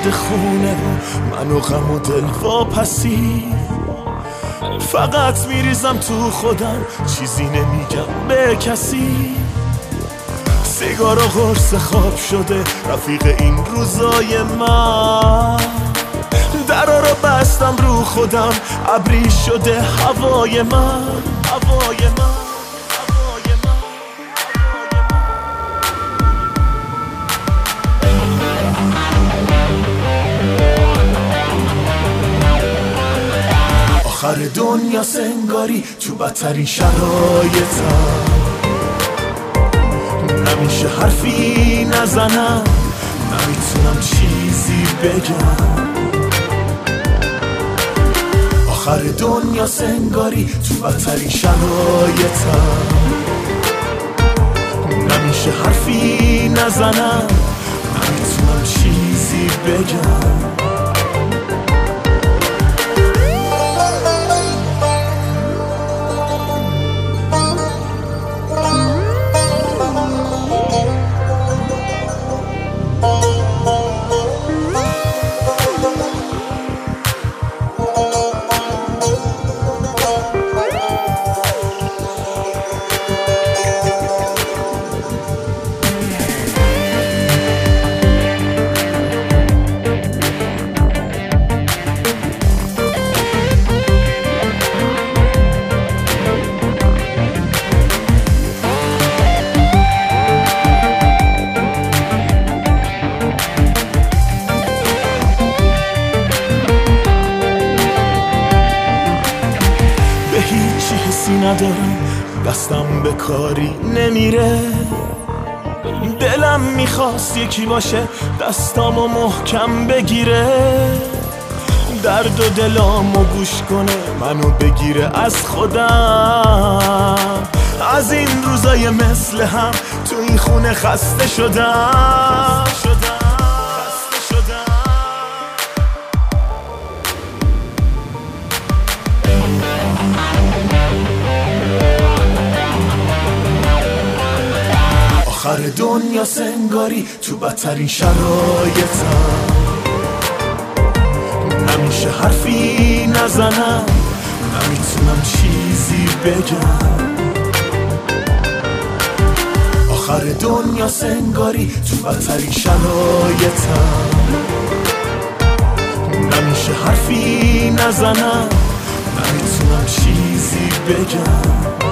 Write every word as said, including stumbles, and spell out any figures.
درد خونه منو غم و دل واپسی، فقط میریزم تو خودم چیزی نمیگم به کسی. سیگار و قرص خواب شده رفیق این روزای من، درا رو بستم رو خودم ابری شده هوای من، هوای من. آخر دنیا سنگاری تو بدترین شرایطم، نمیشه حرفی نزنم، نمیتونم چیزی بگم. آخر دنیا سنگاری تو بدترین شرایطم، نمیشه حرفی نزنم، نمیتونم چیزی بگم. ندارم دستم به کاری نمیره، دلم میخواست یکی باشه دستامو محکم بگیره، درد و دلامو گوش کنه منو بگیره از خودم. از این روزای مثل هم تو این خونه خسته شدم، خسته شدم. آخر دنیا سنگاری تو بدترین شرایطم، نمیشه حرفی نزنم، نمیتونم چیزی بگم. آخر دنیا سنگاری تو بدترین شرایطم، نمیشه حرفی نزنم، نمیتونم چیزی بگم.